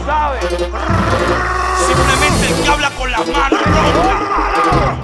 ¿Sabes? Simplemente el que habla con las manos ronca.